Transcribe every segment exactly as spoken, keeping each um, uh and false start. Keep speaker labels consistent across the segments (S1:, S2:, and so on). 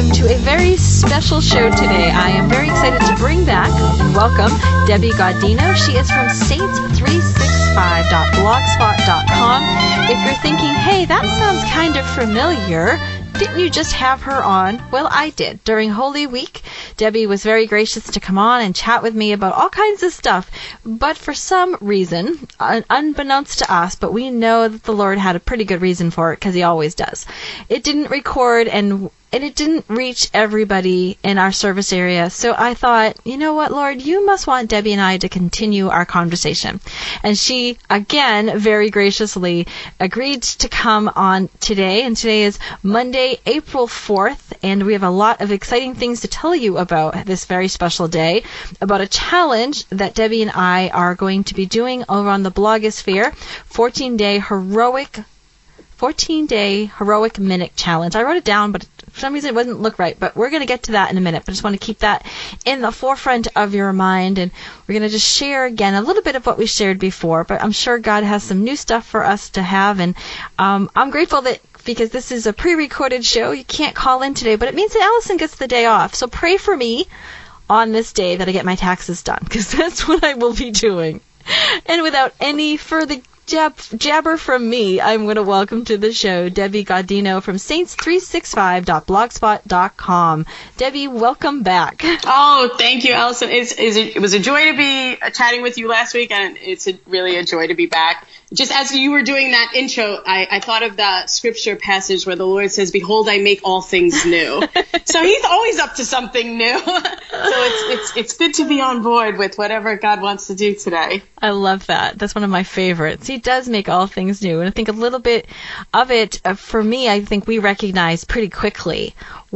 S1: welcome to a very special show today. I am very excited to bring back and welcome Debbie Gaudino. She is from saints three sixty-five dot blogspot dot com. If you're thinking, hey, that sounds kind of familiar, didn't you just have her on? Well, I did. During Holy Week, Debbie was very gracious to come on and chat with me about all kinds of stuff. But for some reason, un- unbeknownst to us, but we know that the Lord had a pretty good reason for it, because he always does. It didn't record and and it didn't reach everybody in our service area. So I thought, you know what, Lord, you must want Debbie and I to continue our conversation. And she, again, very graciously agreed to come on today. And today is Monday, April fourth. And we have a lot of exciting things to tell you about this very special day, about a challenge that Debbie and I are going to be doing over on the blogosphere, fourteen-day heroic fourteen-day heroic minute challenge. I wrote it down, but for some reason it wouldn't look right, but we're going to get to that in a minute. But I just want to keep that in the forefront of your mind, and we're going to just share again a little bit of what we shared before, but I'm sure God has some new stuff for us to have, and um, I'm grateful that because this is a pre-recorded show, you can't call in today, but it means that Allison gets the day off. So pray for me on this day that I get my taxes done, because that's what I will be doing. And without any further Jab, jabber from me, I'm going to welcome to the show Debbie Gaudino from saints three sixty-five dot blogspot dot com. Debbie, welcome back.
S2: Oh, thank you, Allison. It's, it's, it was a joy to be chatting with you last week, and it's a, really a joy to be back. Just as you were doing that intro, I, I thought of the scripture passage where the Lord says, "Behold, I make all things new." So he's always up to something new. So it's it's it's good to be on board with whatever God wants to do today.
S1: I love that. That's one of my favorites. He does make all things new. And I think a little bit of it, uh, for me, I think we recognized pretty quickly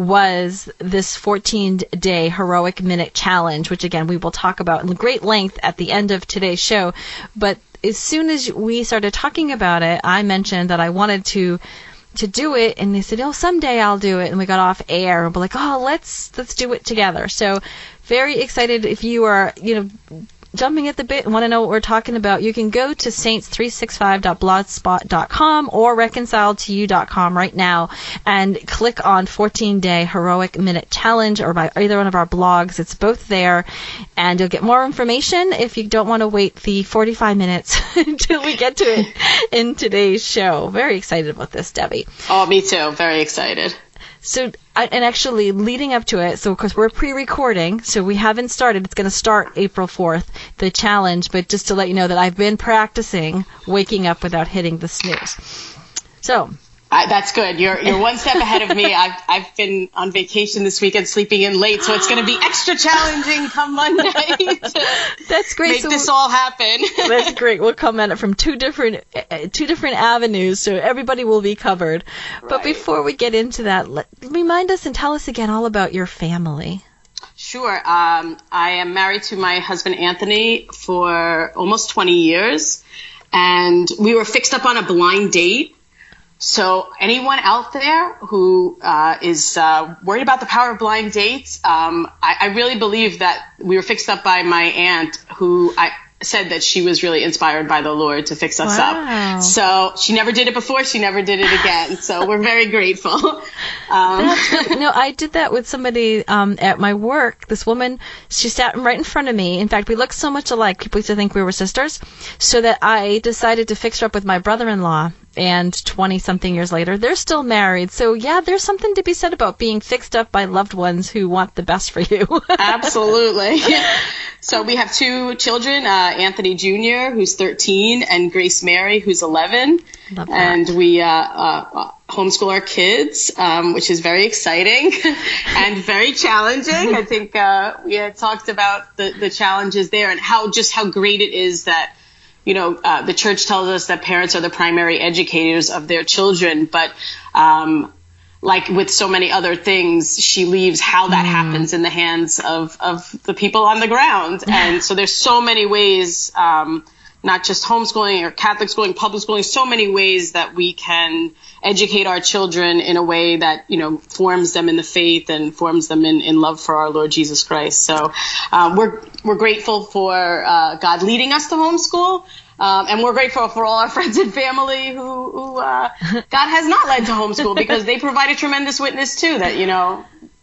S1: was this fourteen-day heroic minute challenge, which, again, we will talk about in great length at the end of today's show. But as soon as we started talking about it, I mentioned that I wanted to to do it, and they said, oh, someday I'll do it. And we got off air, and we're like, oh, let's let's do it together. So very excited. If you are, you know, jumping at the bit and want to know what we're talking about, you can go to saints three sixty-five dot blogspot dot com or reconciled to you dot com right now and click on fourteen-day heroic minute challenge, or by either one of our blogs. It's both there, and you'll get more information if you don't want to wait the forty-five minutes until we get to it in today's show. Very excited about this, Debbie.
S2: Oh, me too. Very excited.
S1: So, and actually leading up to it, so of course we're pre-recording, so we haven't started. It's going to start April fourth, the challenge, but just to let you know that I've been practicing waking up without hitting the snooze. So,
S2: I, that's good. You're you're one step ahead of me. I've I've been on vacation this weekend, sleeping in late, so it's going to be extra challenging come Monday. To
S1: that's great.
S2: Make
S1: so
S2: this all happen.
S1: That's great. We'll come at it from two different uh, two different avenues, so everybody will be covered. Right. But before we get into that, let, remind us and tell us again all about your family.
S2: Sure. Um, I am married to my husband Anthony for almost twenty years, and we were fixed up on a blind date. So anyone out there who uh, is uh, worried about the power of blind dates, um, I, I really believe that we were fixed up by my aunt, who I said that she was really inspired by the Lord to fix us
S1: wow.
S2: up. So she never did it before. She never did it again. So we're very grateful. Um,
S1: That's really, no, I did that with somebody um, at my work. This woman, she sat right in front of me. In fact, we looked so much alike, people used to think we were sisters, so that I decided to fix her up with my brother-in-law. And twenty-something years later, they're still married. So, yeah, there's something to be said about being fixed up by loved ones who want the best for you.
S2: Absolutely. So we have two children, uh, Anthony Junior, who's thirteen, and Grace Mary, who's eleven.
S1: Love that.
S2: And we uh, uh, homeschool our kids, um, which is very exciting and very challenging. I think uh, we had talked about the, the challenges there and how just how great it is that You know, uh, the church tells us that parents are the primary educators of their children, but um, like with so many other things, she leaves how that mm. happens in the hands of, of the people on the ground. And so there's so many ways, um, not just homeschooling or Catholic schooling, public schooling, so many ways that we can educate our children in a way that, you know, forms them in the faith and forms them in, in love for our Lord Jesus Christ. So um, we're we're grateful for uh, God leading us to homeschool. Um, and we're grateful for all our friends and family who, who uh, God has not led to homeschool, because they provide a tremendous witness too that, you know,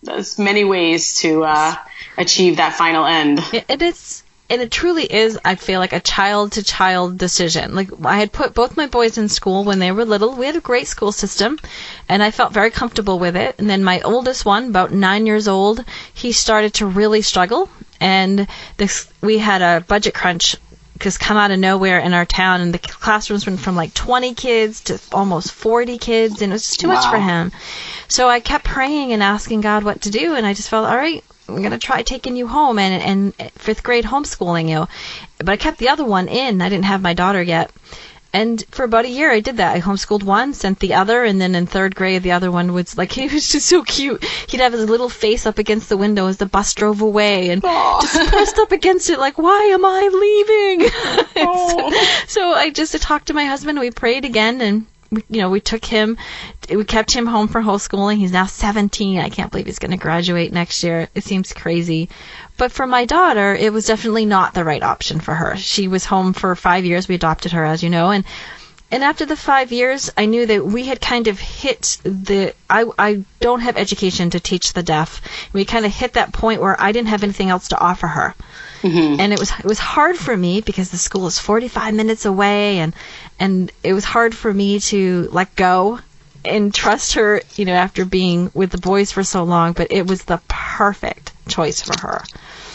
S2: there's many ways to uh, achieve that final end.
S1: It, it is, and it truly is, I feel like, a child-to-child decision. Like, I had put both my boys in school when they were little. We had a great school system, and I felt very comfortable with it. And then my oldest one, about nine years old, he started to really struggle. And this, we had a budget crunch just come out of nowhere in our town, and the classrooms went from like twenty kids to almost forty kids, and it was just too wow. much for him. So I kept praying and asking God what to do, and I just felt, all right, I'm going to try taking you home and, and fifth grade homeschooling you. But I kept the other one in. I didn't have my daughter yet. And for about a year, I did that. I homeschooled one, sent the other, and then in third grade, the other one was like, he was just so cute. He'd have his little face up against the window as the bus drove away, and Aww. just pressed up against it like, why am I leaving? so, so I just talked to my husband, and we prayed again, and we, you know, we took him, we kept him home for homeschooling. He's now seventeen. I can't believe he's going to graduate next year. It seems crazy. But for my daughter, it was definitely not the right option for her. She was home for five years. We adopted her, as you know. And and after the five years, I knew that we had kind of hit the, I, I don't have education to teach the deaf. We kind of hit that point where I didn't have anything else to offer her. Mm-hmm. And it was it was hard for me because the school is forty-five minutes away, and and it was hard for me to let go and trust her, you know, after being with the boys for so long. But it was the perfect choice for her,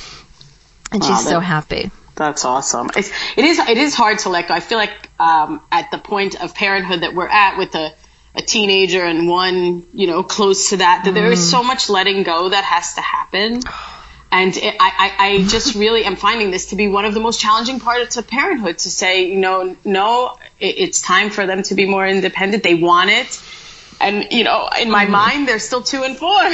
S1: and wow, she's that, so happy.
S2: That's awesome. It's, it is it is hard to let go. I feel like um, at the point of parenthood that we're at with a, a teenager and one, you know, close to that, that mm. there is so much letting go that has to happen. And it, I, I, I just really am finding this to be one of the most challenging parts of parenthood, to say, you know, no, it, it's time for them to be more independent. They want it. And, you know, in my mm. mind, they're still two and four.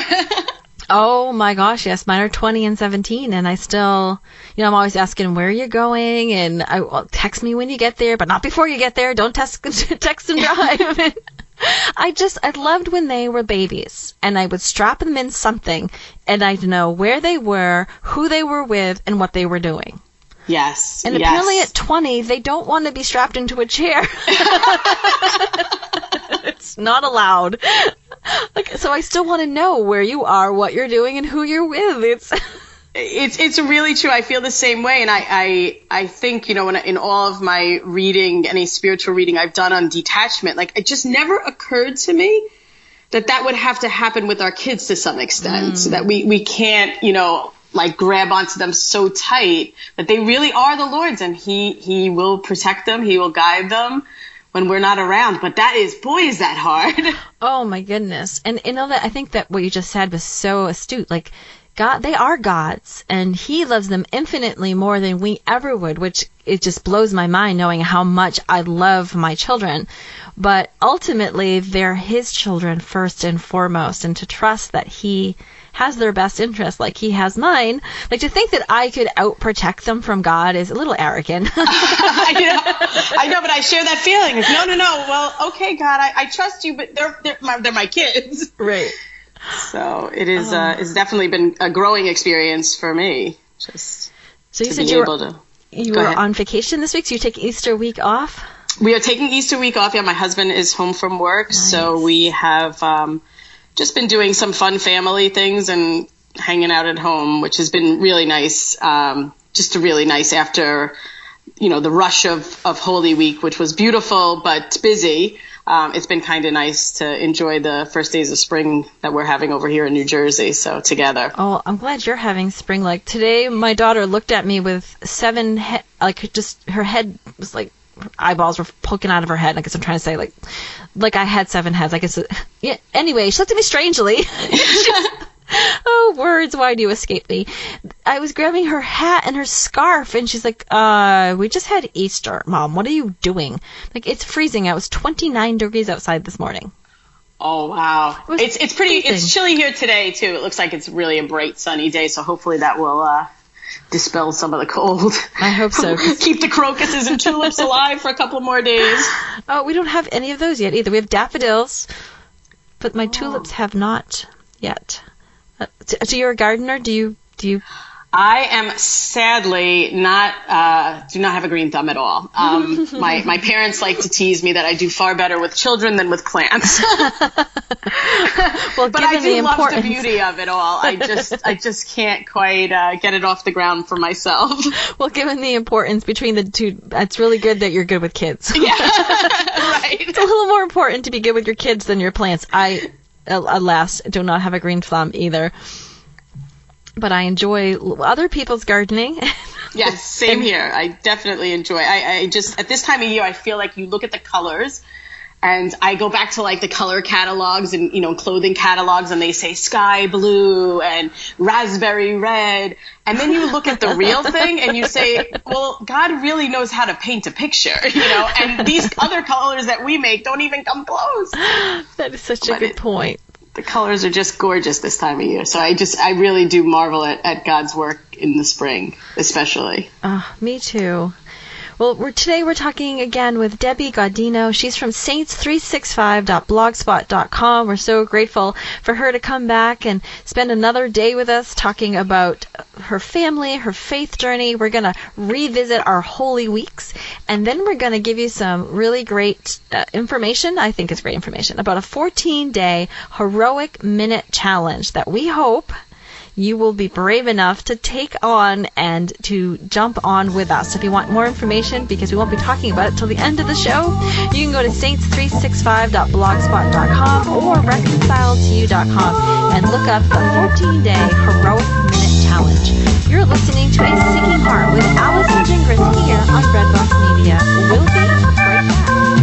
S1: Oh, my gosh, yes. Mine are twenty and seventeen, and I still, you know, I'm always asking, where are you going? And I well, text me when you get there, but not before you get there. Don't text, text and drive. I just, I loved when they were babies, and I would strap them in something, and I'd know where they were, who they were with, and what they were doing.
S2: Yes.
S1: And
S2: yes.
S1: apparently at twenty, they don't want to be strapped into a chair. It's not allowed. Like, so I still want to know where you are, what you're doing, and who you're with. It's
S2: it's it's really true. I feel the same way, and I I, I think, you know, when I, in all of my reading, any spiritual reading I've done on detachment, like, it just never occurred to me that that would have to happen with our kids to some extent. Mm. So that we we can't, you know, like grab onto them so tight, that they really are the Lord's, and He He will protect them, He will guide them when we're not around. But that is, boy, is that hard.
S1: Oh my goodness. And you know that I think that what you just said was so astute. Like, God, they are God's, and He loves them infinitely more than we ever would, which it just blows my mind knowing how much I love my children. But ultimately, they're His children first and foremost, and to trust that He has their best interest like He has mine. Like, to think that I could outprotect them from God is a little arrogant.
S2: I know, I know, but I share that feeling. It's, no, no, no. Well, okay, God, I, I trust you, but they're they're my, they're my kids.
S1: Right.
S2: So it is. Uh, it's definitely been a growing experience for me. Just
S1: so you
S2: to
S1: said
S2: be
S1: you
S2: able
S1: were,
S2: to.
S1: You were ahead. on vacation this week. So you take Easter week off.
S2: We are taking Easter week off. Yeah, my husband is home from work, nice. So we have um, just been doing some fun family things and hanging out at home, which has been really nice. Um, just a really nice after, you know, the rush of of Holy Week, which was beautiful but busy. Um, it's been kind of nice to enjoy the first days of spring that we're having over here in New Jersey, so together.
S1: Oh, I'm glad you're having spring. Like, today, my daughter looked at me with seven, he- like, just, her head was like, her eyeballs were poking out of her head. I guess I'm trying to say, like, like I had seven heads. I guess, it, yeah, anyway, she looked at me strangely. Oh, words, why do you escape me? I was grabbing her hat and her scarf, and she's like, uh, we just had Easter, Mom. What are you doing? Like, it's freezing. It was twenty-nine degrees outside this morning.
S2: Oh, wow. It it's it's pretty, freezing. It's chilly here today, too. It looks like it's really a bright, sunny day, so hopefully that will uh, dispel some of the cold.
S1: I hope so.
S2: Keep the crocuses and tulips alive for a couple more days.
S1: Oh, we don't have any of those yet, either. We have daffodils, but my oh. tulips have not yet. Uh, so you're a gardener? Do you do you?
S2: I am sadly not, uh, do not have a green thumb at all. Um, my, my parents like to tease me that I do far better with children than with plants.
S1: Well,
S2: but I do
S1: the
S2: love
S1: importance.
S2: the beauty of it all. I just, I just can't quite, uh, get it off the ground for myself.
S1: Well, given the importance between the two, it's really good that you're good with kids.
S2: Yeah. Right.
S1: It's a little more important to be good with your kids than your plants. I, alas, do not have a green thumb either. But I enjoy other people's gardening.
S2: Yes, same here. I definitely enjoy. I, I just, at this time of year, I feel like you look at the colors, and I go back to like the color catalogs and, you know, clothing catalogs, and they say sky blue and raspberry red. And then you look at the real thing and you say, well, God really knows how to paint a picture, you know, and these other colors that we make don't even come close.
S1: That is such a
S2: But
S1: good
S2: it-
S1: point.
S2: The colors are just gorgeous this time of year. So I just, I really do marvel at, at God's work in the spring, especially.
S1: Uh, me too. Well, we're, today we're talking again with Debbie Gaudino. She's from saints three sixty-five dot blogspot dot com. We're so grateful for her to come back and spend another day with us talking about her family, her faith journey. We're going to revisit our Holy Weeks, and then we're going to give you some really great uh, information, I think it's great information, about a fourteen-day heroic minute challenge that we hope you will be brave enough to take on and to jump on with us. If you want more information, because we won't be talking about it till the end of the show, you can go to saints three sixty-five dot blogspot dot com or reconcile to you dot com and look up the fourteen-day heroic minute challenge. You're listening to A Seeking Heart with Allison Gingras here on Breadbox Media. We'll be right back.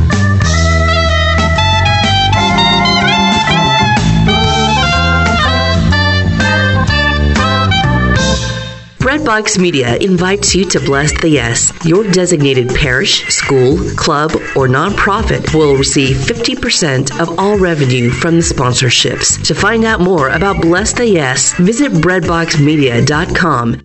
S3: Breadbox Media invites you to Bless the Yes. Your designated parish, school, club, or nonprofit will receive fifty percent of all revenue from the sponsorships. To find out more about Bless the Yes, visit breadbox media dot com.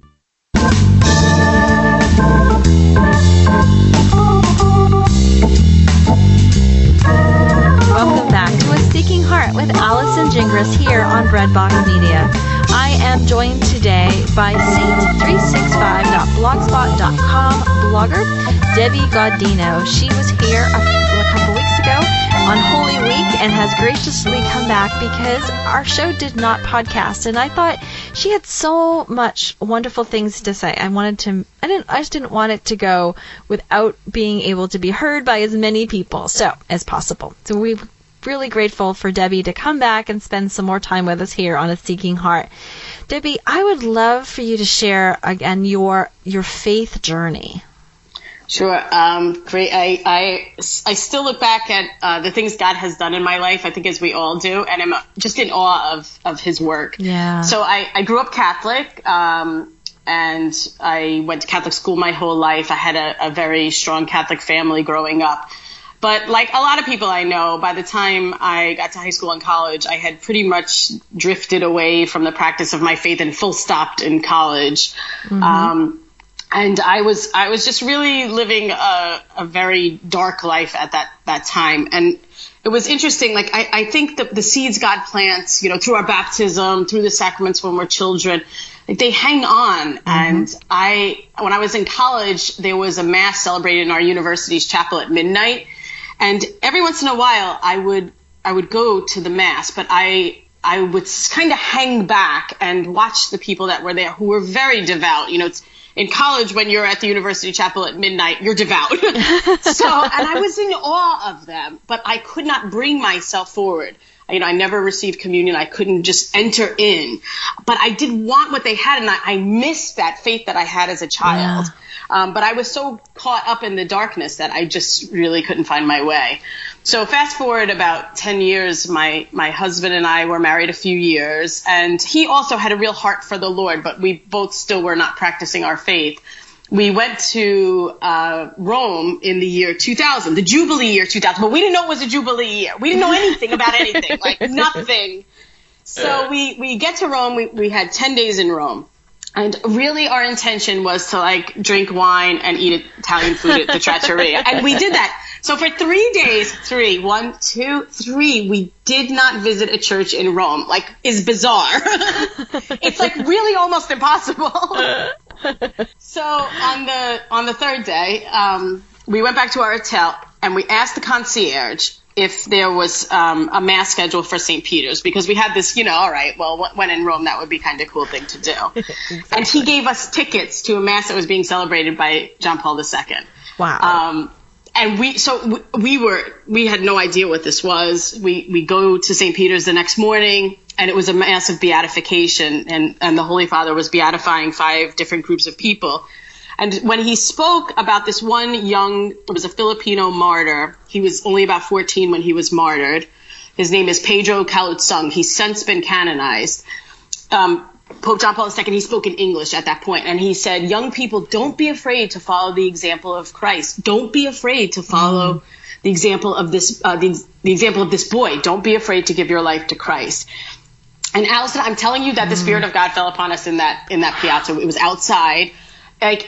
S1: Welcome back to A Seeking Heart with Allison Gingras here on Breadbox Media. I am joined today by saints three sixty-five dot blogspot dot com blogger Debbie Gaudino. She was here a, a couple weeks ago on Holy Week and has graciously come back because our show did not podcast, and I thought she had so much wonderful things to say. I wanted to, I didn't, I just didn't want it to go without being able to be heard by as many people so as possible. So we. Really grateful for Debbie to come back and spend some more time with us here on A Seeking Heart. Debbie, I would love for you to share again your your faith journey.
S2: Sure. Um, great. I, I, I still look back at uh, the things God has done in my life, I think as we all do, and I'm just in awe of, of his work.
S1: Yeah.
S2: So I, I grew up Catholic, um, and I went to Catholic school my whole life. I had a, a very strong Catholic family growing up. But like a lot of people I know, by the time I got to high school and college, I had pretty much drifted away from the practice of my faith and full stopped in college. Mm-hmm. Um, and I was I was just really living a, a very dark life at that, that time. And it was interesting. Like I, I think the, the seeds God plants, you know, through our baptism, through the sacraments when we're children, like they hang on. Mm-hmm. And I, when I was in college, there was a mass celebrated in our university's chapel at midnight. And every once in a while, I would I would go to the mass, but I I would kind of hang back and watch the people that were there who were very devout. You know, it's in college when you're at the university chapel at midnight, you're devout. So, and I was in awe of them, but I could not bring myself forward. You know, I never received communion. I couldn't just enter in, but I did want what they had, and I, I missed that faith that I had as a child. Yeah. Um, but I was so caught up in the darkness that I just really couldn't find my way. So fast forward about ten years, my, my husband and I were married a few years, and he also had a real heart for the Lord, but we both still were not practicing our faith. We went to uh, Rome in the year two thousand, the Jubilee year two thousand, but we didn't know it was a Jubilee year. We didn't know anything about anything, like nothing. So we, we get to Rome. We, we had ten days in Rome. And really our intention was to like drink wine and eat Italian food at the trattoria. And we did that. So for three days, three, one, two, three, we did not visit a church in Rome. Like, is bizarre. It's like really almost impossible. So on the on the third day, um, we went back to our hotel and we asked the concierge if there was um, a mass schedule for Saint Peter's, because we had this, you know, all right, well, when in Rome, that would be kind of a cool thing to do. Exactly. And he gave us tickets to a mass that was being celebrated by John Paul the Second.
S1: Wow.
S2: Um, and we, so we were, we had no idea what this was. We, we go to Saint Peter's the next morning, and it was a mass of beatification, and, and the Holy Father was beatifying five different groups of people. And when he spoke about this one young, it was a Filipino martyr. He was only about fourteen when he was martyred. His name is Pedro Kalutsung. He's since been canonized. Um, Pope John Paul the Second, he spoke in English at that point, and he said, young people, don't be afraid to follow the example of Christ. Don't be afraid to follow mm. the example of this, uh, the, the example of this boy. Don't be afraid to give your life to Christ. And Allison, I'm telling you that the Spirit of God fell upon us in that, in that piazza. It was outside. Like,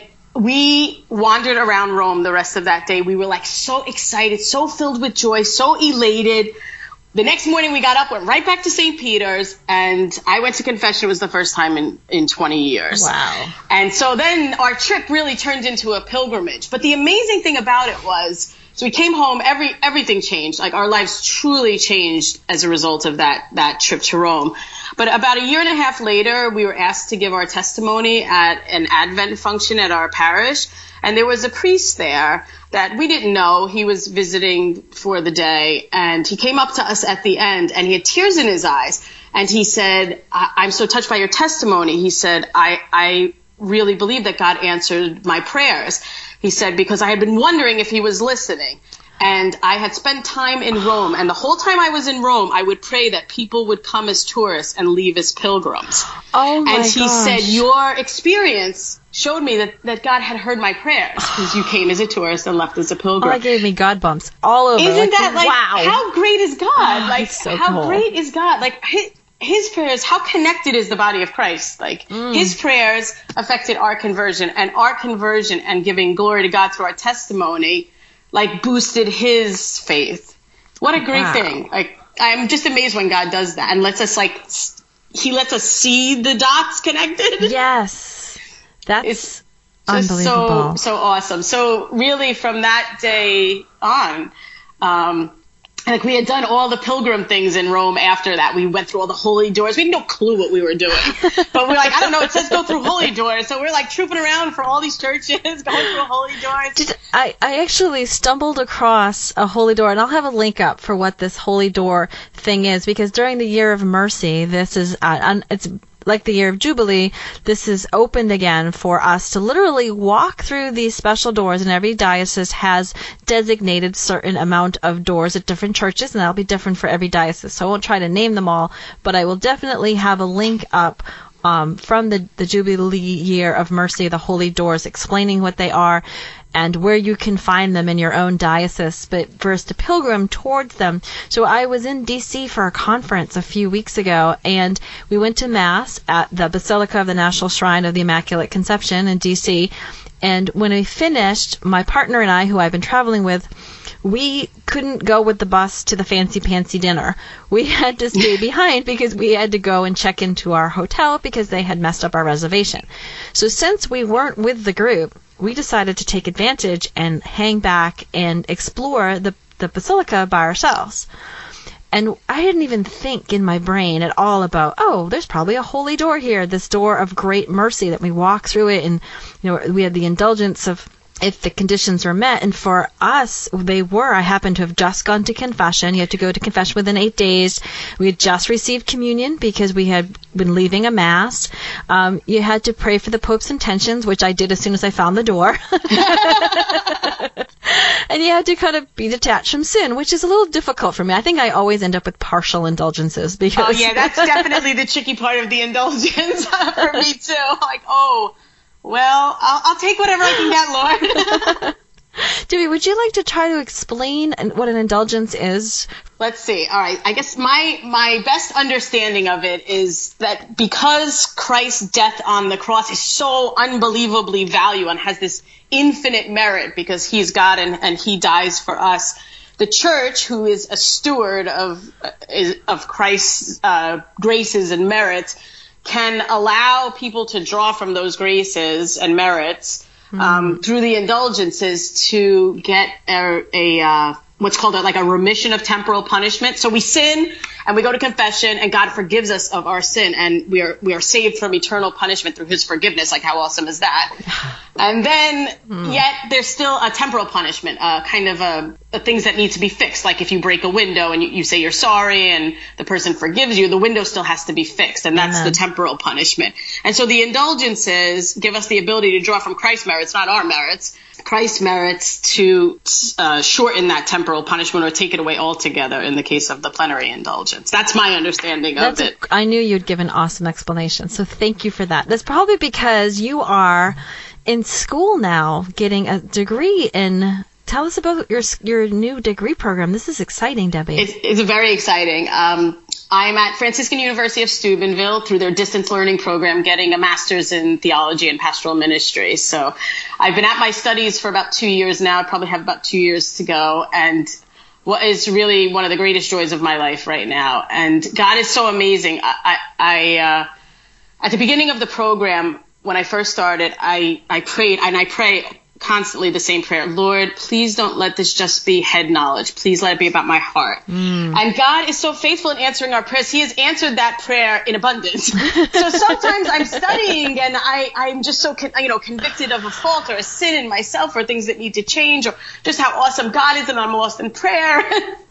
S2: we wandered around Rome the rest of that day. We were like so excited, so filled with joy, so elated. The next morning we got up, went right back to Saint Peter's, and I went to confession. It was the first time in, in twenty years.
S1: Wow.
S2: And so then our trip really turned into a pilgrimage. But the amazing thing about it was, so we came home, every everything changed. Like, our lives truly changed as a result of that that trip to Rome. But about a year and a half later, we were asked to give our testimony at an Advent function at our parish. And there was a priest there that we didn't know. He was visiting for the day. And he came up to us at the end, and he had tears in his eyes. And he said, I- I'm so touched by your testimony. He said, I, I really believe that God answered my prayers. He said, because I had been wondering if he was listening. And I had spent time in Rome, and the whole time I was in Rome, I would pray that people would come as tourists and leave as pilgrims.
S1: Oh my
S2: And he
S1: gosh.
S2: said, your experience showed me that, that God had heard my prayers, because you came as a tourist and left as a pilgrim.
S1: Oh, that gave me God bumps all over.
S2: Isn't
S1: like,
S2: that like,
S1: wow.
S2: how great is God?
S1: Oh,
S2: like,
S1: so
S2: how
S1: cool.
S2: great is God? Like, his, his prayers, how connected is the body of Christ? Like,
S1: Mm.
S2: his prayers affected our conversion, and our conversion and giving glory to God through our testimony, like, boosted his faith. What a great
S1: Wow.
S2: thing. Like, I'm just amazed when God does that and lets us, like, s- he lets us see the dots connected.
S1: Yes. That's
S2: It's just
S1: unbelievable.
S2: so, so awesome. So really from that day on, um, like, we had done all the pilgrim things in Rome after that. We went through all the holy doors. We had no clue what we were doing. But we're like, I don't know, it says go through holy doors. So we're like trooping around for all these churches, going through holy doors.
S1: Did, I, I actually stumbled across a holy door, and I'll have a link up for what this holy door thing is, because during the Year of Mercy, this is, uh, un, it's like the Year of Jubilee, this is opened again for us to literally walk through these special doors, and every diocese has designated certain amount of doors at different churches, and that'll be different for every diocese. So I won't try to name them all, but I will definitely have a link up um, from the, the Jubilee Year of Mercy, the holy doors, explaining what they are and where you can find them in your own diocese, but for us to pilgrim towards them. So I was in D C for a conference a few weeks ago, and we went to Mass at the Basilica of the National Shrine of the Immaculate Conception in D C, and when we finished, my partner and I, who I've been traveling with, we couldn't go with the bus to the fancy-pantsy dinner. We had to stay behind because we had to go and check into our hotel because they had messed up our reservation. So since we weren't with the group, we decided to take advantage and hang back and explore the, the basilica by ourselves. And I didn't even think in my brain at all about, oh, there's probably a holy door here, this door of great mercy that we walk through it, and you know, we had the indulgence of if the conditions were met. And for us, they were. I happened to have just gone to confession. You have to go to confession within eight days. We had just received communion because we had been leaving a mass. Um, you had to pray for the Pope's intentions, which I did as soon as I found the door. And you had to kind of be detached from sin, which is a little difficult for me. I think I always end up with partial indulgences. Because
S2: Oh, yeah, that's definitely the tricky part of the indulgence for me, too. Like, oh, well, I'll, I'll take whatever I can get, Lord.
S1: Debbie, would you like to try to explain what an indulgence is?
S2: Let's see. All right. I guess my my best understanding of it is that because Christ's death on the cross is so unbelievably valuable and has this infinite merit because he's God and, and he dies for us, the church, who is a steward of uh, is, of Christ's uh, graces and merits, can allow people to draw from those graces and merits um, mm. through the indulgences to get a, a uh, what's called a, like a remission of temporal punishment. So we sin and we go to confession and God forgives us of our sin and we are we are saved from eternal punishment through his forgiveness. Like, how awesome is that? And then mm. yet there's still a temporal punishment, uh, kind of a, a things that need to be fixed. Like if you break a window and you, you say you're sorry and the person forgives you, the window still has to be fixed. And that's Amen. The temporal punishment. And so the indulgences give us the ability to draw from Christ's merits, not our merits, Christ's merits to uh, shorten that temporal punishment or take it away altogether in the case of the plenary indulgence. That's my understanding
S1: That's
S2: of it.
S1: A, I knew you'd give an awesome explanation, so thank you for that. That's probably because you are in school now getting a degree in... Tell us about your your new degree program. This is exciting, Debbie.
S2: It's, it's very exciting. Um, I'm at Franciscan University of Steubenville through their distance learning program, getting a master's in theology and pastoral ministry. So I've been at my studies for about two years now. I probably have about two years to go. And what is really one of the greatest joys of my life right now. And God is so amazing. I, I, I uh, at the beginning of the program, when I first started, I, I prayed, and I pray constantly the same prayer. Lord, please don't let this just be head knowledge. Please let it be about my heart. Mm. And God is so faithful in answering our prayers. He has answered that prayer in abundance. So sometimes I'm studying and I, I'm just so, con- you know, convicted of a fault or a sin in myself or things that need to change or just how awesome God is and I'm lost in prayer.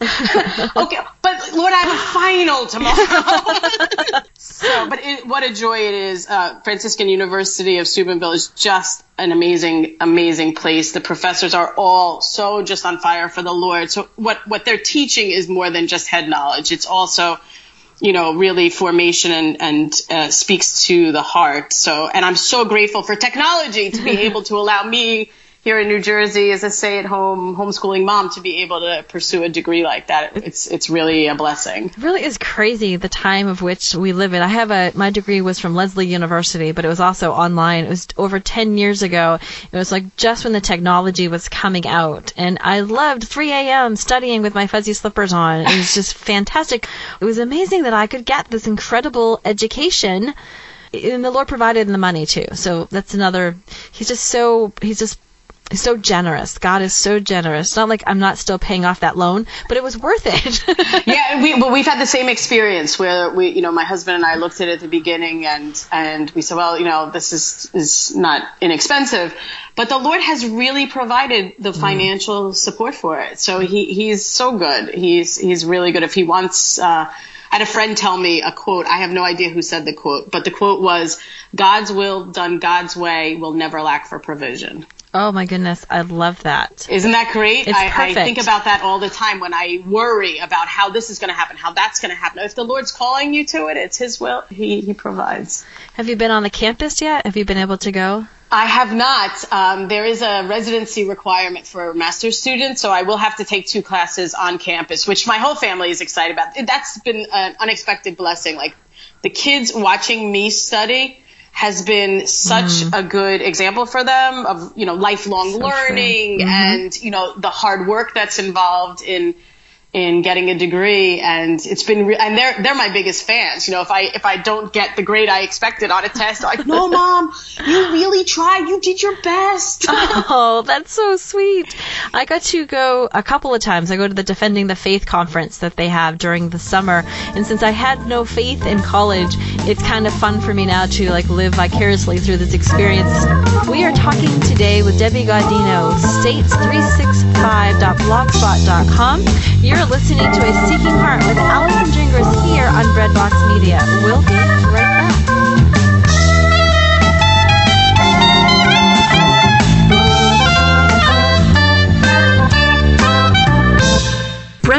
S2: Okay, but Lord, I have a final tomorrow. So, but it, what a joy it is. Uh, Franciscan University of Steubenville is just an amazing, amazing place. The professors are all so just on fire for the Lord. So what, what they're teaching is more than just head knowledge. It's also, you know, really formation and, and uh, speaks to the heart. So, and I'm so grateful for technology to be able to allow me here in New Jersey as a stay-at-home homeschooling mom to be able to pursue a degree like that. It's it's really a blessing.
S1: It really is crazy the time of which we live in. I have a my degree was from Lesley University, but it was also online. It was over ten years ago. It was like just when the technology was coming out, and I loved three a.m. studying with my fuzzy slippers on. It was just fantastic. It was amazing that I could get this incredible education, and the Lord provided the money too. So that's another. He's just so he's just. He's so generous. God is so generous. It's not like I'm not still paying off that loan, but it was worth it.
S2: Yeah, we, but we've had the same experience where we, you know, my husband and I looked at it at the beginning and, and we said, well, you know, this is, is not inexpensive, but the Lord has really provided the financial mm. support for it. So he, he's so good. He's, he's really good. If he wants, uh, I had a friend tell me a quote. I have no idea who said the quote, but the quote was, God's will done God's way will never lack for provision.
S1: Oh, my goodness. I love that.
S2: Isn't that great?
S1: It's
S2: I,
S1: perfect.
S2: I think about that all the time when I worry about how this is going to happen, how that's going to happen. If the Lord's calling you to it, it's his will. He, he provides.
S1: Have you been on the campus yet? Have you been able to go?
S2: I have not. Um, there is a residency requirement for master's students, so I will have to take two classes on campus, which my whole family is excited about. That's been an unexpected blessing. Like the kids watching me study has been such mm. a good example for them of, you know, lifelong so learning mm-hmm. and, you know, the hard work that's involved in in getting a degree. And it's been, re- and they're, they're my biggest fans. You know, if I, if I don't get the grade I expected on a test, they're like, no, Mom, you really tried. You did your best.
S1: Oh, that's so sweet. I got to go a couple of times. I go to the Defending the Faith conference that they have during the summer. And since I had no faith in college, it's kind of fun for me now to like live vicariously through this experience. We are talking today with Debbie Gaudino, states three sixty-five dot blogspot dot com. You're listening to A Seeking Heart with Allison Gingras here on Breadbox Media. We'll be right back.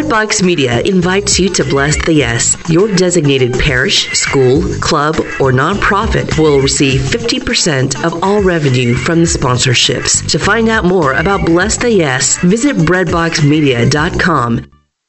S3: Breadbox Media invites you to Bless the Yes. Your designated parish, school, club, or nonprofit will receive fifty percent of all revenue from the sponsorships. To find out more about Bless the Yes, visit breadbox media dot com.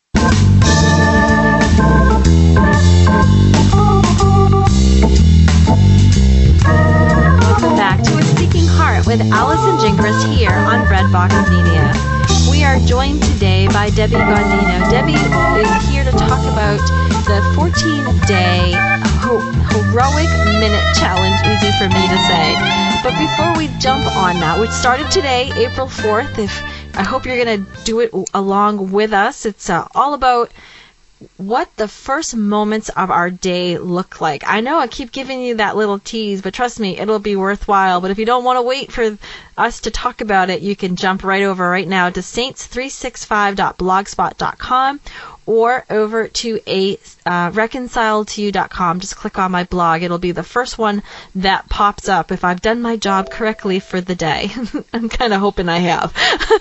S1: Welcome back to A Seeking Heart with Allison Gingras here on Breadbox Media. We are joined today by Debbie Gaudino. Debbie is here to talk about the fourteen-day ho- heroic minute challenge, easy for me to say. But before we jump on that, which started today, April fourth, if I hope you're going to do it along with us. It's uh, all about what the first moments of our day look like. I know I keep giving you that little tease, but trust me, it'll be worthwhile. But if you don't want to wait for us to talk about it, you can jump right over right now to saints three sixty-five dot blogspot dot com or over to a uh, reconciled to you dot com. Just click on my blog. It'll be the first one that pops up if I've done my job correctly for the day. I'm kind of hoping I have.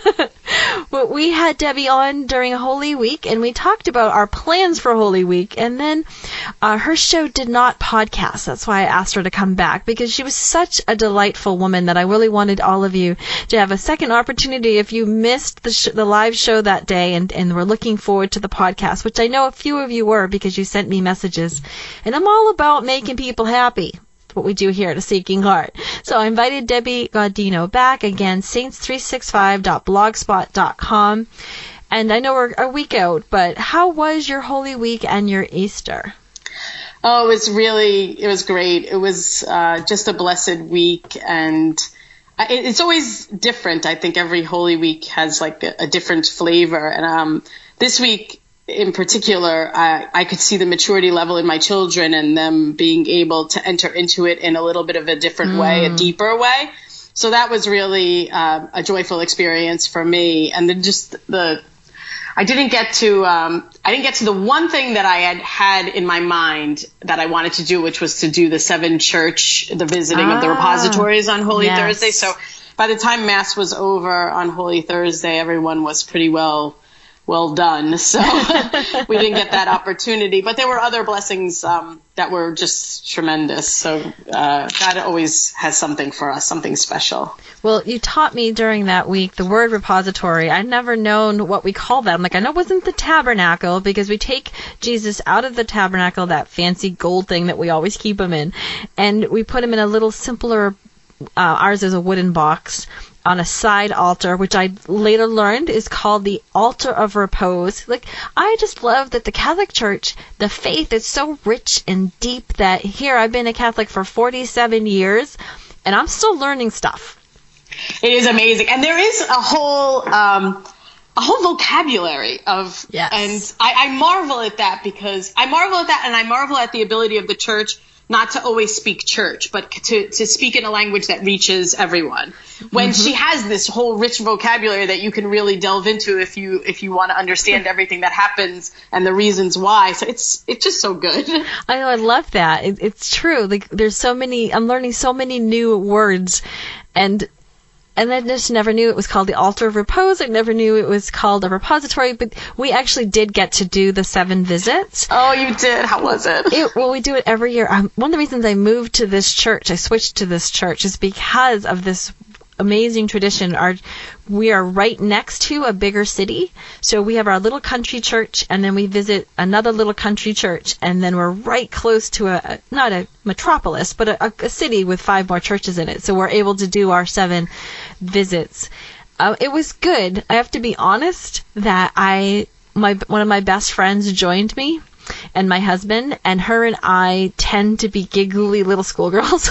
S1: But we had Debbie on during Holy Week, and we talked about our plans for Holy Week, and then uh, her show did not podcast. That's why I asked her to come back, because she was such a delightful woman that I really wanted all of you to have a second opportunity if you missed the, sh- the live show that day and, and were looking forward to the podcast, which I know a few of you were because you sent me messages. And I'm all about making people happy. What we do here at A Seeking Heart. So I invited Debbie Gaudino back again, saints three sixty-five dot blogspot dot com. And I know we're a week out, but how was your Holy Week and your Easter?
S2: Oh, it was really, it was great. It was uh, just a blessed week, and it's always different. I think every Holy Week has like a, a different flavor. And um, this week, in particular, I, I could see the maturity level in my children and them being able to enter into it in a little bit of a different mm. way, a deeper way. So that was really uh, a joyful experience for me. And then just the, I didn't get to, um, I didn't get to the one thing that I had had in my mind that I wanted to do, which was to do the seven church, the visiting ah, of the repositories on Holy yes. Thursday. So by the time Mass was over on Holy Thursday, everyone was pretty well Well done. So we didn't get that opportunity, but there were other blessings um, that were just tremendous. So uh, God always has something for us, something special.
S1: Well, you taught me during that week the word repository. I'd never known what we call that. I'm like, I know it wasn't the tabernacle, because we take Jesus out of the tabernacle, that fancy gold thing that we always keep him in, and we put him in a little simpler, uh, ours is a wooden box, on a side altar, which I later learned is called the altar of repose. Like, I just love that the Catholic Church, the faith is so rich and deep that here I've been a Catholic for forty-seven years, and I'm still learning stuff.
S2: It is amazing. And there is a whole, um, a whole vocabulary of,
S1: yes.
S2: and I, I marvel at that because I marvel at that and I marvel at the ability of the church not to always speak church, but to, to speak in a language that reaches everyone. When mm-hmm. she has this whole rich vocabulary that you can really delve into if you if you want to understand everything that happens and the reasons why. So it's it's just so good.
S1: I know, I love that. It, it's true. Like, there's so many. I'm learning so many new words, and. And I just never knew it was called the Altar of Repose. I never knew it was called a repository. But we actually did get to do the seven visits.
S2: Oh, you did? How was it?
S1: it well, we do it every year. Um, one of the reasons I moved to this church, I switched to this church, is because of this amazing tradition. Our we are right next to a bigger city, so we have our little country church, and then we visit another little country church, and then we're right close to a not a metropolis, but a, a city with five more churches in it. So we're able to do our seven visits. Uh, it was good. I have to be honest that I my one of my best friends joined me, and my husband, and her and I tend to be giggly little schoolgirls.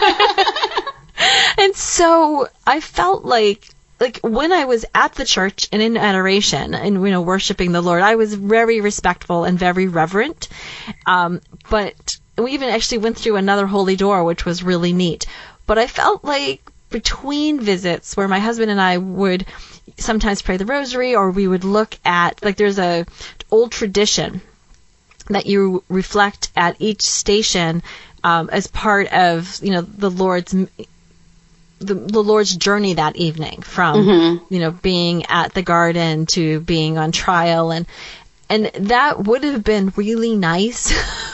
S1: And so I felt like, like when I was at the church and in adoration and, you know, worshiping the Lord, I was very respectful and very reverent. Um, but we even actually went through another holy door, which was really neat. But I felt like between visits where my husband and I would sometimes pray the rosary, or we would look at, like, there's a old tradition that you reflect at each station um, as part of, you know, the Lord's The, the Lord's journey that evening, from mm-hmm. you know being at the garden to being on trial, and And that would have been really nice.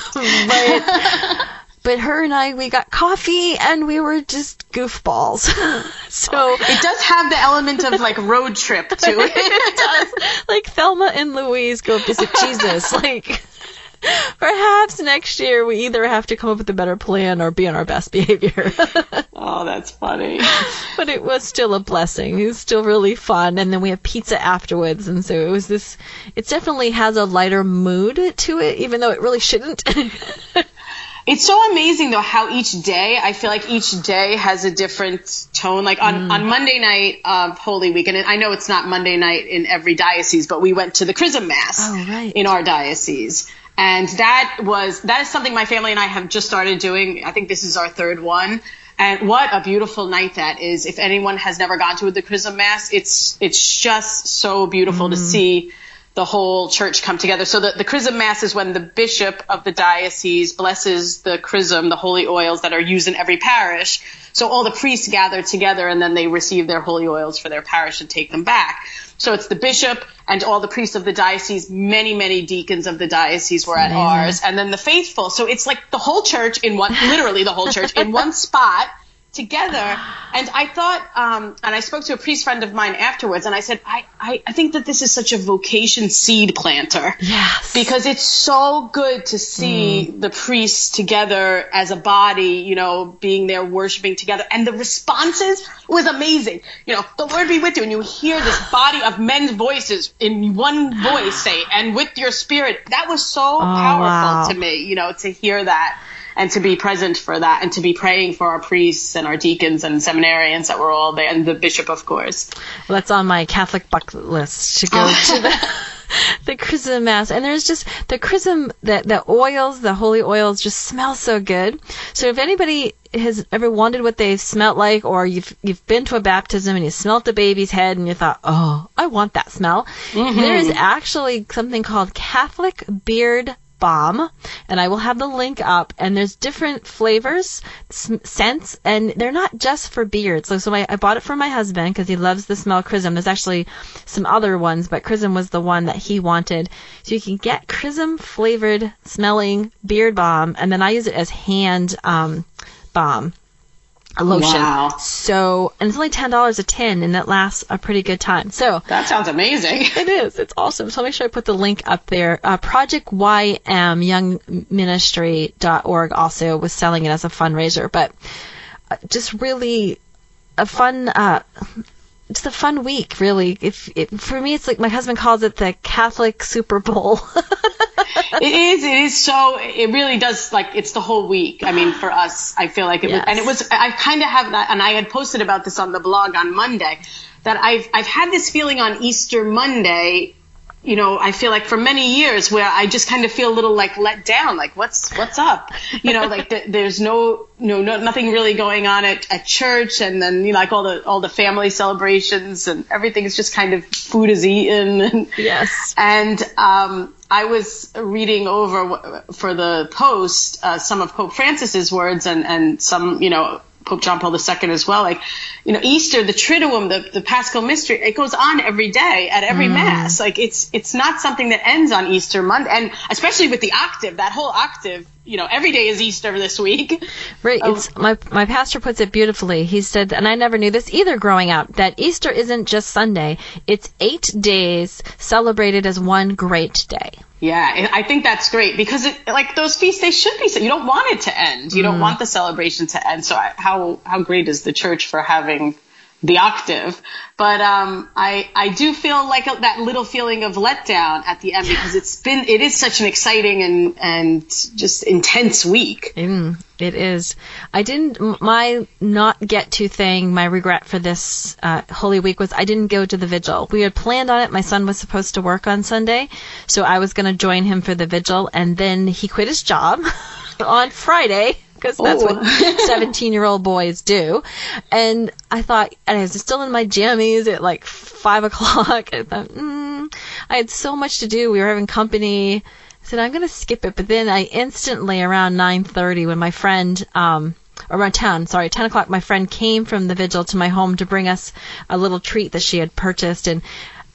S1: but, but her and I, we got coffee and we were just goofballs. So
S2: it does have the element of like road trip to it.
S1: It does. Like Thelma and Louise go visit Jesus. Like, perhaps next year we either have to come up with a better plan or be on our best behavior.
S2: Oh, that's funny.
S1: But it was still a blessing. It was still really fun. And then we have pizza afterwards. And so it was this, it definitely has a lighter mood to it, even though it really shouldn't.
S2: It's so amazing, though, how each day, I feel like each day has a different tone. Like on, mm. on Monday night of Holy Week, and I know it's not Monday night in every diocese, but we went to the Chrism Mass
S1: oh, right.
S2: in our diocese. And that was, that is something my family and I have just started doing. I think this is our third one. And what a beautiful night that is. If anyone has never gone to the Chrism Mass, it's, it's just so beautiful mm. to see the whole church come together. So the, the Chrism Mass is when the bishop of the diocese blesses the chrism, the holy oils that are used in every parish. So all the priests gather together and then they receive their holy oils for their parish and take them back. So it's the bishop and all the priests of the diocese, many, many deacons of the diocese were at Amazing. Ours, and then the faithful. So it's like the whole church in one, literally the whole church in one spot together. And I thought, um, and I spoke to a priest friend of mine afterwards, and I said, I, I, I think that this is such a vocation seed planter.
S1: Yes.
S2: Because it's so good to see mm. the priests together as a body, you know, being there worshiping together. And the responses was amazing. You know, the Lord be with you. And you hear this body of men's voices in one voice say, and with your spirit. That was so oh, powerful
S1: wow.
S2: to me, you know, to hear that. And to be present for that, and to be praying for our priests and our deacons and seminarians that were all there, and the bishop, of course.
S1: Well, that's on my Catholic bucket list to go oh. to the the Chrism Mass. And there's just the Chrism, the the oils, the holy oils, just smell so good. So if anybody has ever wondered what they smelled like, or you've you've been to a baptism and you smelled the baby's head and you thought, oh, I want that smell. Mm-hmm. There is actually something called Catholic Beard Balm, and I will have the link up, and there's different flavors, scents, and they're not just for beards. So, so I, I bought it for my husband because he loves the smell of chrism. There's actually some other ones, but chrism was the one that he wanted. So you can get chrism flavored smelling beard balm, and then I use it as hand um, balm. A lotion.
S2: Wow.
S1: So, and it's only ten dollars a tin, and that lasts a pretty good time. So
S2: that sounds amazing.
S1: It is. It's awesome. So I'll make sure I put the link up there. Uh, Project Y M Young Ministry dot org also was selling it as a fundraiser, but uh, just really a fun, uh, it's a fun week, really. If it, for me, it's like my husband calls it the Catholic Super Bowl.
S2: It is. It is so. It really does. Like, it's the whole week. I mean, for us, I feel like it
S1: yes.
S2: was, and it was. I kind of have that, and I had posted about this on the blog on Monday, that I've I've had this feeling on Easter Monday. You know, I feel like for many years where I just kind of feel a little like let down, like what's what's up, you know, like the, there's no no no nothing really going on at, at church, and then you know, like all the all the family celebrations and everything is just kind of food is eaten. And,
S1: yes.
S2: And um, I was reading over for the post uh, some of Pope Francis's words and and some you know. Pope John Paul the Second as well. Like, you know, Easter, the Triduum, the, the Paschal Mystery, it goes on every day at every mm. Mass. Like, it's it's not something that ends on Easter Monday. And especially with the octave, that whole octave, you know, every day is Easter this week.
S1: Right. Um, it's, my, my pastor puts it beautifully. He said, and I never knew this either growing up, that Easter isn't just Sunday. It's eight days celebrated as one great day.
S2: Yeah, I think that's great because, it, like, those feast days should be. You don't want it to end. You mm. don't want the celebration to end. So how how great is the church for having the octave? But um, I I do feel like a, that little feeling of letdown at the end because it's been it is such an exciting and and just intense week.
S1: Mm, it is. I didn't my not get to thing. My regret for this uh, Holy Week was I didn't go to the vigil. We had planned on it. My son was supposed to work on Sunday, so I was going to join him for the vigil, and then he quit his job on Friday. Because that's what seventeen-year-old boys do. And I thought, and I was still in my jammies at like five o'clock. I thought, mm, I had so much to do. We were having company. I said, I'm going to skip it. But then I instantly, around nine thirty, when my friend, um, around ten, sorry, ten o'clock, my friend came from the vigil to my home to bring us a little treat that she had purchased. And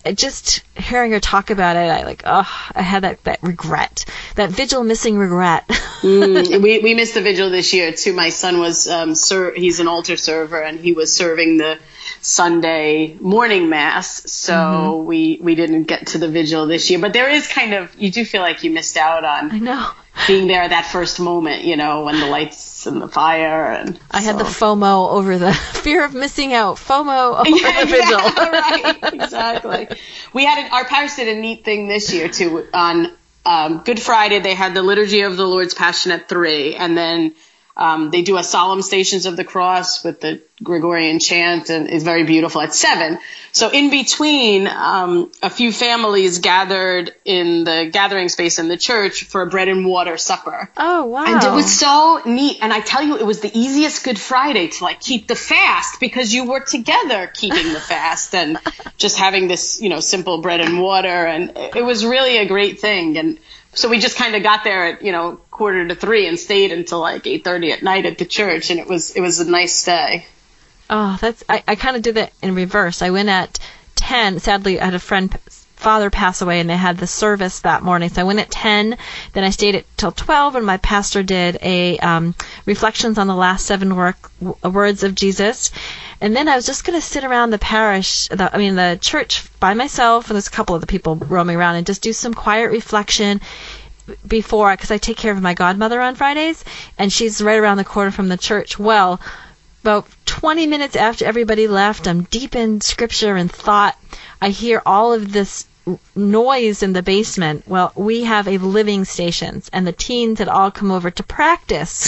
S1: just hearing her talk about it, I like, oh, I had that, that regret, that vigil missing regret.
S2: mm, we we missed the vigil this year too. My son was um, ser- he's an altar server, and he was serving the Sunday morning mass, so mm-hmm. we we didn't get to the vigil this year. But there is kind of, you do feel like you missed out on
S1: I know.
S2: being there at that first moment, you know, when the lights and the fire. And
S1: I
S2: so.
S1: had the FOMO over the fear of missing out. FOMO over
S2: yeah,
S1: the vigil.
S2: Yeah, right, exactly. We had an, our parish did a neat thing this year too. On um, Good Friday, they had the Liturgy of the Lord's Passion at three, and then Um, they do a solemn Stations of the Cross with the Gregorian chant, and it's very beautiful at seven. So in between, um, a few families gathered in the gathering space in the church for a bread and water supper.
S1: Oh, wow.
S2: And it was so neat. And I tell you, it was the easiest Good Friday to like keep the fast, because you were together keeping the fast and just having this, you know, simple bread and water. And it was really a great thing. And so we just kind of got there at, you know, quarter to three and stayed until like eight thirty at night at the church. And it was, it was a nice day.
S1: Oh, that's, I, I kind of did that in reverse. I went at ten. Sadly, I had a friend, father pass away, and they had the service that morning. So I went at ten, then I stayed at till twelve, and my pastor did a, um, reflections on the last seven work, w- words of Jesus. And then I was just going to sit around the parish, the, I mean, the church by myself, and there's a couple of the people roaming around, and just do some quiet reflection before, because I take care of my godmother on Fridays, and she's right around the corner from the church. Well, about twenty minutes after everybody left, I'm deep in scripture and thought. I hear all of this noise in the basement. Well, we have a living stations, and the teens had all come over to practice.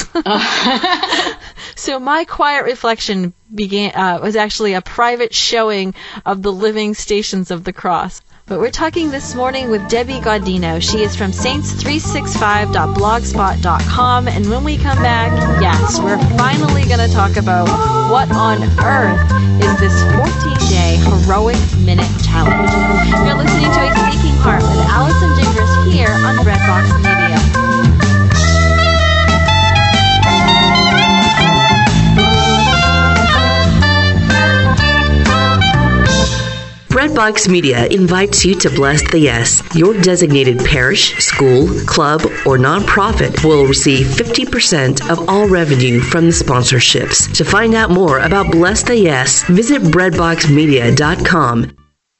S1: So my quiet reflection began uh, was actually a private showing of the living stations of the cross. But we're talking this morning with Debbie Gaudino. She is from saints three sixty-five dot blogspot dot com. And when we come back, yes, we're finally going to talk about what on earth is this fourteen-day heroic minute challenge. You're listening to A Seeking Heart with Allison Gingras here on Breadbox Media.
S3: Breadbox Media invites you to Bless the Yes. Your designated parish, school, club, or nonprofit will receive fifty percent of all revenue from the sponsorships. To find out more about Bless the Yes, visit breadbox media dot com.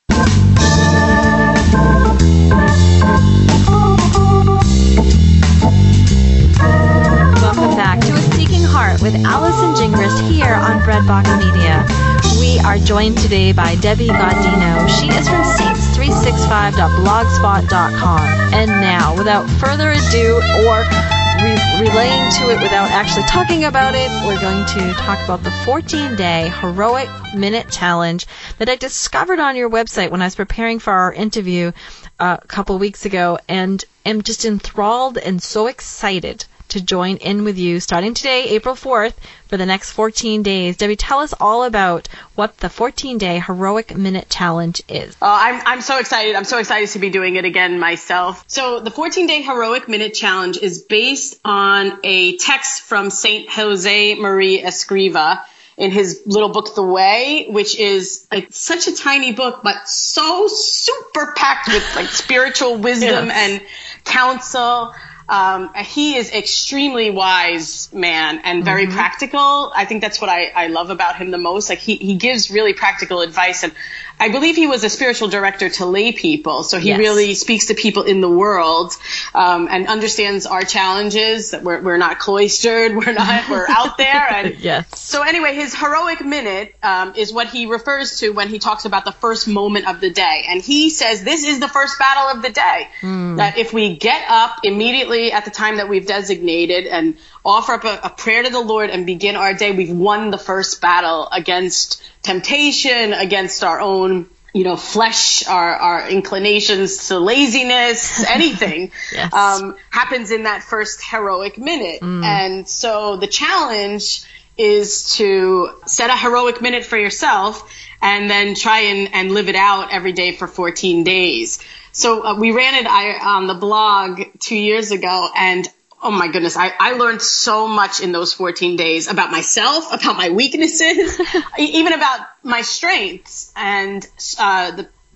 S1: Welcome back to A Seeking Heart with Allison Gingras here on Breadbox Media. We are joined today by Debbie Gaudino. She is from saints three sixty-five dot blogspot dot com. And now, without further ado, or re- relaying to it without actually talking about it, we're going to talk about the fourteen-day heroic minute challenge that I discovered on your website when I was preparing for our interview uh, a couple weeks ago, and am just enthralled and so excited to join in with you starting today, April fourth, for the next fourteen days. Debbie, tell us all about what the fourteen-day Heroic Minute Challenge is.
S2: Oh, I'm I'm so excited. I'm so excited to be doing it again myself. So the fourteen-day Heroic Minute Challenge is based on a text from Saint Jose Maria Escriva in his little book, The Way, which is like such a tiny book, but so super packed with like spiritual wisdom
S1: yes.
S2: and counsel. Um, he is extremely wise man and very mm-hmm. practical. I think that's what I, I love about him the most. Like he, he gives really practical advice, and I believe he was a spiritual director to lay people. So he yes. really speaks to people in the world, um, and understands our challenges, that we're, we're not cloistered. We're not, we're out there. And
S1: yes.
S2: So anyway, his heroic minute, um, is what he refers to when he talks about the first moment of the day. And he says this is the first battle of the day. Mm. That if we get up immediately at the time that we've designated and offer up a, a prayer to the Lord and begin our day, we've won the first battle against temptation, against our own, you know, flesh, our, our inclinations to laziness, anything,
S1: yes.
S2: um, happens in that first heroic minute.
S1: Mm.
S2: And so the challenge is to set a heroic minute for yourself and then try and, and live it out every day for fourteen days. So uh, we ran it I, on the blog two years ago, and oh my goodness, I, I learned so much in those fourteen days about myself, about my weaknesses, even about my strengths. And uh, the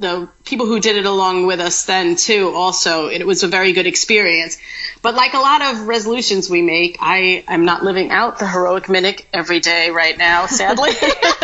S2: the people who did it along with us then too. Also, it was a very good experience. But like a lot of resolutions we make, I am not living out the heroic minute every day right now, sadly.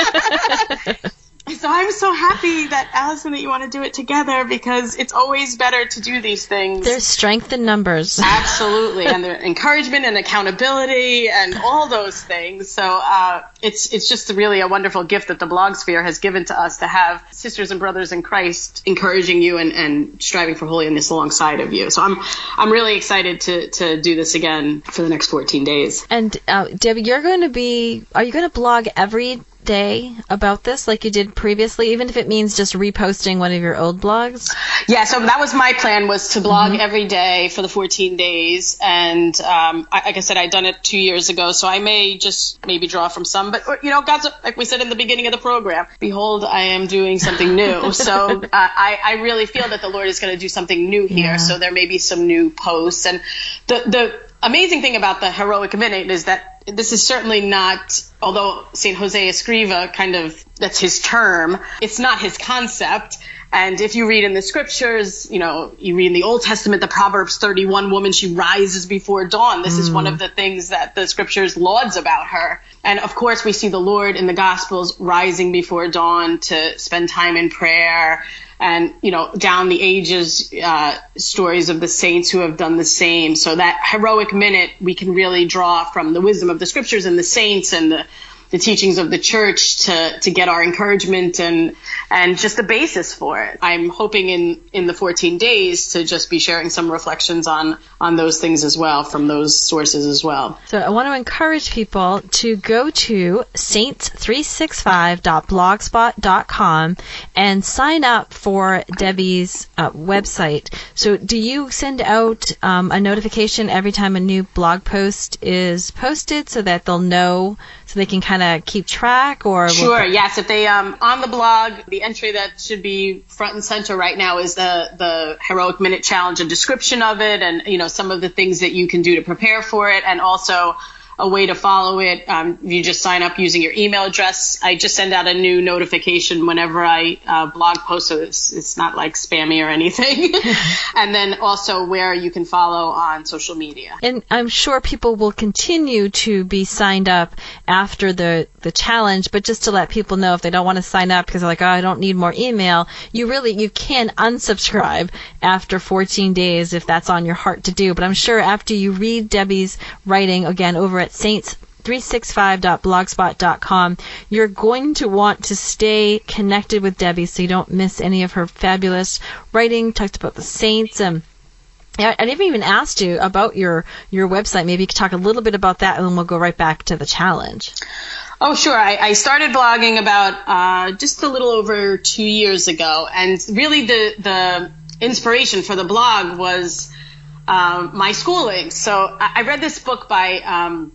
S2: So I'm so happy that, Allison, that you want to do it together, because it's always better to do these things.
S1: There's strength in numbers.
S2: Absolutely. And the encouragement and accountability and all those things. So uh, it's it's just really a wonderful gift that the Blogsphere has given to us, to have sisters and brothers in Christ encouraging you and, and striving for holiness alongside of you. So I'm I'm really excited to, to do this again for the next fourteen days.
S1: And uh, Debbie, you're going to be, are you going to blog every day about this like you did previously, even if it means just reposting one of your old blogs?
S2: Yeah, so that was my plan, was to blog
S1: mm-hmm.
S2: every day for the fourteen days. And um, I, like I said, I'd done it two years ago, so I may just maybe draw from some. But, you know, God's, like we said in the beginning of the program, behold, I am doing something new. So uh, I, I really feel that the Lord is going to do something new here. Yeah. So there may be some new posts. And the, the amazing thing about the Heroic Minute is that this is certainly not, although Saint Jose Escriva kind of, that's his term, it's not his concept. And if you read in the scriptures, you know, you read in the Old Testament, the Proverbs thirty-one woman, she rises before dawn. This mm. is one of the things that the scriptures lauds about her. And of course, we see the Lord in the Gospels rising before dawn to spend time in prayer. And, you know, down the ages, uh, stories of the saints who have done the same. So that heroic minute, we can really draw from the wisdom of the scriptures and the saints and the, the teachings of the church to, to get our encouragement and, and just the basis for it. I'm hoping in, in the fourteen days to just be sharing some reflections on, on those things as well, from those sources as well.
S1: So I want to encourage people to go to saints three sixty-five dot blogspot dot com and sign up for Debbie's uh, website. So do you send out um, a notification every time a new blog post is posted so that they'll know, so they can kind of keep track? Or
S2: Sure, yes. If they, um, on the blog, the entry that should be front and center right now is the, the Heroic Minute Challenge, a description of it and, you know, some of the things that you can do to prepare for it, and also a way to follow it. Um, you just sign up using your email address. I just send out a new notification whenever I uh, blog post, so it's, it's not like spammy or anything. And then also where you can follow on social media.
S1: And I'm sure people will continue to be signed up after the, the challenge, but just to let people know, if they don't want to sign up because they're like, oh, I don't need more email, you really, you can unsubscribe after fourteen days if that's on your heart to do. But I'm sure after you read Debbie's writing, again, over at saints three sixty-five dot blogspot dot com, you're going to want to stay connected with Debbie so you don't miss any of her fabulous writing. Talked about the saints. Um, I, I never even asked you about your, your website. Maybe you could talk a little bit about that, and then we'll go right back to the challenge.
S2: Oh, sure. I, I started blogging about uh, just a little over two years ago, and really the the inspiration for the blog was um, my schooling. So I, I read this book by um,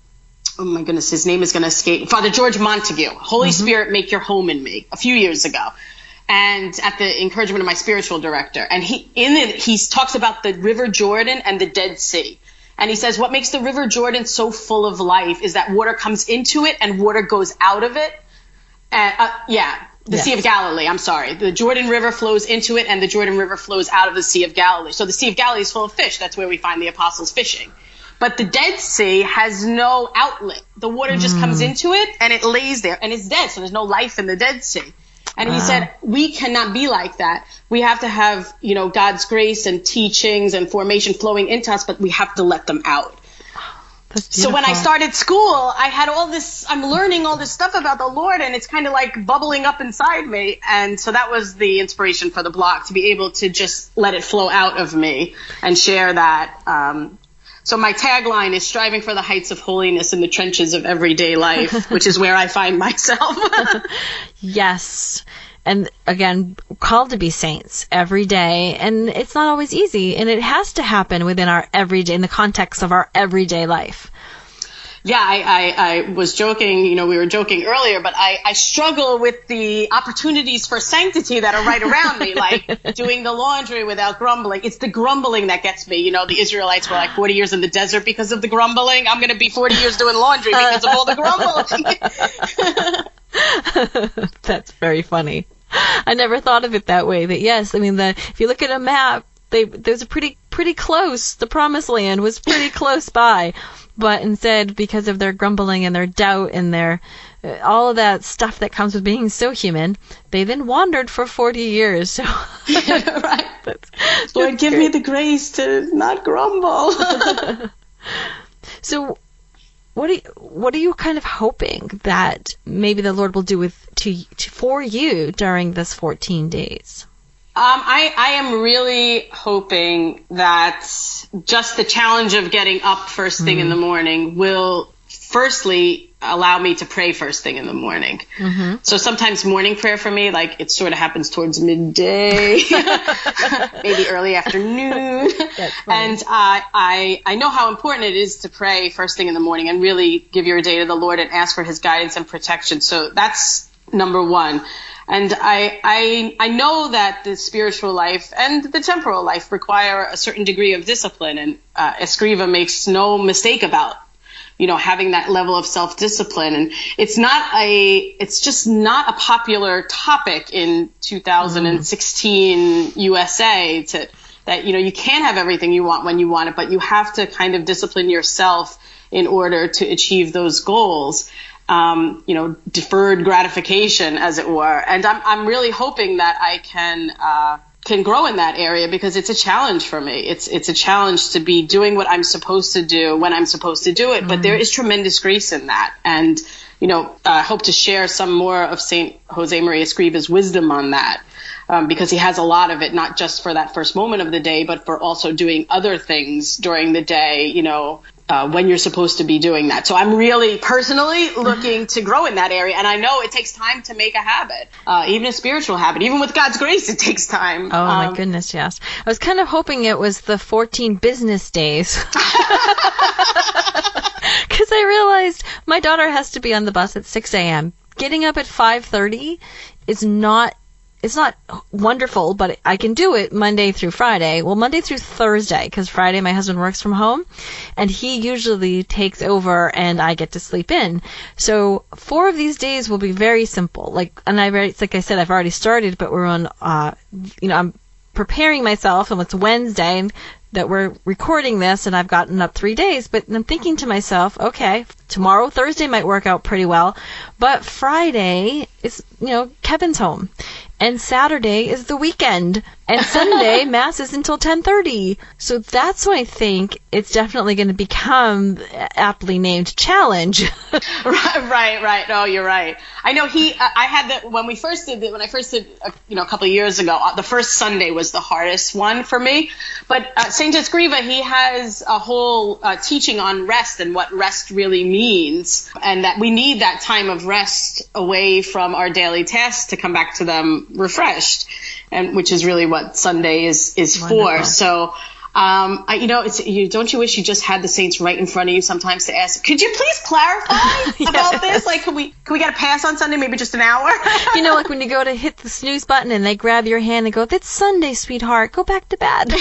S2: oh my goodness, his name is going to escape, Father George Montague, Holy mm-hmm. Spirit, Make Your Home in Me, a few years ago. And at the encouragement of my spiritual director. And he in it, he talks about the River Jordan and the Dead Sea. And he says what makes the River Jordan so full of life is that water comes into it and water goes out of it. And, uh, yeah, the yes. Sea of Galilee, I'm sorry. The Jordan River flows into it and the Jordan River flows out of the Sea of Galilee. So the Sea of Galilee is full of fish. That's where we find the apostles fishing. But the Dead Sea has no outlet. The water just mm. comes into it and it lays there and it's dead. So there's no life in the Dead Sea. And he wow. said, we cannot be like that. We have to have, you know, God's grace and teachings and formation flowing into us, but we have to let them out. So when I started school, I had all this, I'm learning all this stuff about the Lord, and it's kind of like bubbling up inside me. And so that was the inspiration for the blog, to be able to just let it flow out of me and share that. Um, so my tagline is striving for the heights of holiness in the trenches of everyday life, which is where I find myself.
S1: Yes. And again, called to be saints every day. And it's not always easy. And it has to happen within our everyday, in the context of our everyday life.
S2: Yeah, I, I, I was joking, you know, we were joking earlier, but I, I struggle with the opportunities for sanctity that are right around me, like doing the laundry without grumbling. It's the grumbling that gets me. You know, the Israelites were like forty years in the desert because of the grumbling. I'm going to be forty years doing laundry because of all the grumbling.
S1: That's very funny. I never thought of it that way. But yes, I mean, the if you look at a map, they there's a pretty pretty close. The promised land was pretty close by, but instead, because of their grumbling and their doubt and their uh, all of that stuff that comes with being so human, they then wandered for forty years. So,
S2: right.
S1: That's,
S2: Lord,
S1: that's
S2: give
S1: great.
S2: me the grace to not grumble.
S1: So, what are you, what are you kind of hoping that maybe the Lord will do with to, to for you during this fourteen days?
S2: Um, I, I am really hoping that just the challenge of getting up first thing mm. in the morning will firstly allow me to pray first thing in the morning. Mm-hmm. So sometimes morning prayer for me, like it sort of happens towards midday, maybe early afternoon. And uh, I, I know how important it is to pray first thing in the morning and really give your day to the Lord and ask for his guidance and protection. So that's number one. And I, I, I know that the spiritual life and the temporal life require a certain degree of discipline. And uh, Escriva makes no mistake about, you know, having that level of self-discipline. And it's not a, it's just not a popular topic in two thousand sixteen mm. U S A to, that, you know, you can't have everything you want when you want it, but you have to kind of discipline yourself in order to achieve those goals. Um, you know, deferred gratification, as it were. And I'm, I'm really hoping that I can, uh, can grow in that area because it's a challenge for me. It's, it's a challenge to be doing what I'm supposed to do when I'm supposed to do it. Mm. But there is tremendous grace in that. And, you know, I hope to share some more of Saint Jose Maria Escriva's wisdom on that. Um, because he has a lot of it, not just for that first moment of the day, but for also doing other things during the day, you know, Uh, when you're supposed to be doing that. So I'm really personally looking to grow in that area. And I know it takes time to make a habit, uh, even a spiritual habit. Even with God's grace, it takes time.
S1: Oh,
S2: um,
S1: my goodness, yes. I was kind of hoping it was the fourteen business days. Because I realized my daughter has to be on the bus at six a.m. Getting up at five thirty is not It's not wonderful, but I can do it Monday through Friday. Well, Monday through Thursday, because Friday my husband works from home, and he usually takes over, and I get to sleep in. So four of these days will be very simple. Like, and I already, like I said, I've already started, but we're on. Uh, you know, I'm preparing myself, and it's Wednesday that we're recording this, and I've gotten up three days. But I'm thinking to myself, okay, tomorrow, Thursday might work out pretty well, but Friday is, you know, Kevin's home. And Saturday is the weekend. And Sunday, Mass is until ten thirty. So that's when I think it's definitely going to become aptly named challenge.
S2: right, right, right. No, you're right. I know he, I had that when we first did it, when I first did, uh, you know, a couple of years ago, the first Sunday was the hardest one for me. But uh, Saint Escriva, he has a whole uh, teaching on rest and what rest really means. And that we need that time of rest away from our daily tasks to come back to them refreshed, and which is really what Sunday is is Wonderful. for. So, um, I, you know, it's you. Don't you wish you just had the saints right in front of you sometimes to ask? Could you please clarify yes. about this? Like, can we can we get a pass on Sunday? Maybe just an hour.
S1: You know, like when you go to hit the snooze button and they grab your hand and go, "It's Sunday, sweetheart. Go back to bed."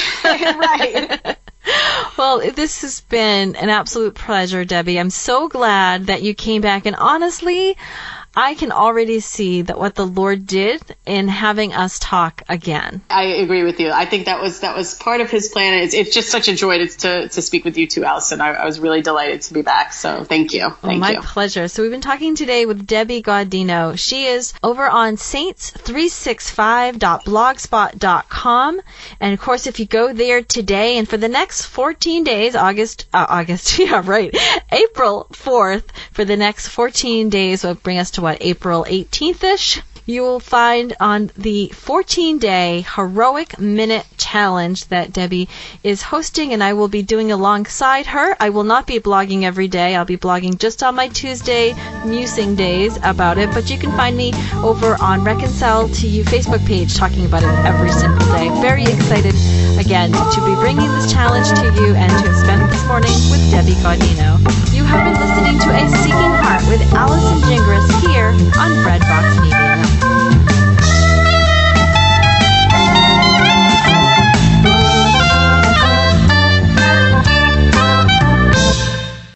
S2: Right.
S1: Well, this has been an absolute pleasure, Debbie. I'm so glad that you came back, and honestly, I can already see that what the Lord did in having us talk again.
S2: I agree with you. I think that was that was part of his plan. It's, it's just such a joy to, to, to speak with you too, Allison. I, I was really delighted to be back. So thank you. Thank
S1: oh, my
S2: you.
S1: pleasure. So we've been talking today with Debbie Gaudino. She is over on saints three sixty-five dot blogspot dot com. And of course, if you go there today and for the next fourteen days, August, uh, August, yeah, right, April fourth, for the next fourteen days will bring us to what, April eighteenth-ish, you will find on the fourteen-day Heroic Minute Challenge that Debbie is hosting, and I will be doing alongside her. I will not be blogging every day. I'll be blogging just on my Tuesday musing days about it, but you can find me over on Reconcile to You Facebook page talking about it every single day. Very excited, again, to be bringing this challenge to you and to have spent this morning with Debbie Gaudino. You have been listening to A Seeking Heart with Allison Gingras here on Breadbox Media.